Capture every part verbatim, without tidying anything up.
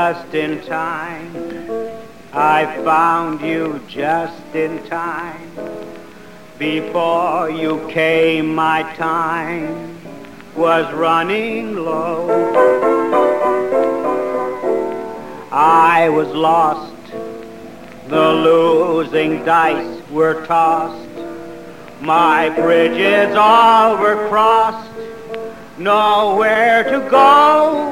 just in time. I found you just in time. Before you came, my time was running low. I was lost, the losing dice were tossed. My bridges all were crossed, nowhere to go.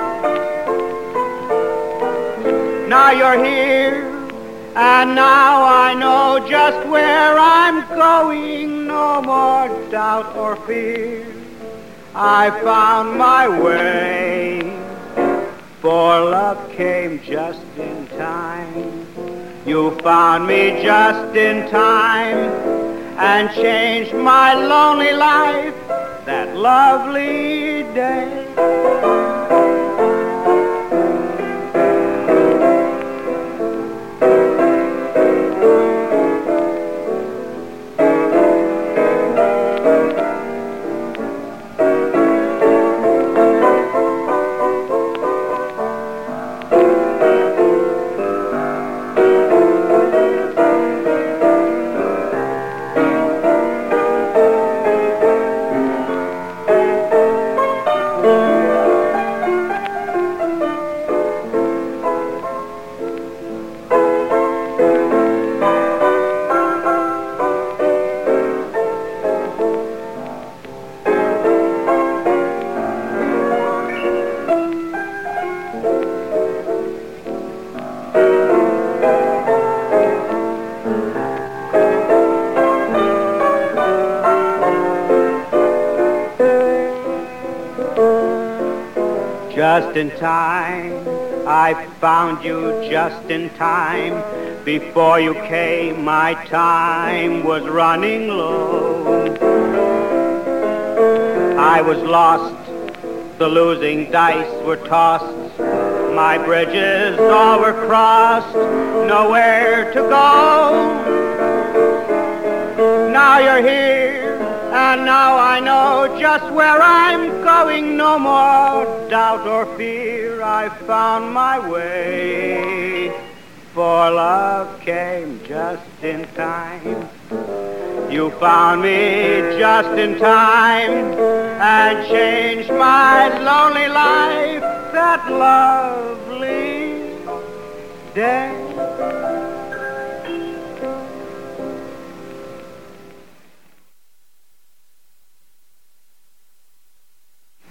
Now you're here, and now I know just where I'm going. No more doubt or fear, I found my way. For love came just in time. You found me just in time and changed my lonely life that lovely day. Just in time, I found you just in time. Before you came, my time was running low. I was lost, the losing dice were tossed. My bridges all were crossed, nowhere to go. Now you're here, and now I know just where I'm going. No more doubt or fear, I found my way. For love came just in time. You found me just in time and changed my lonely life that lovely day.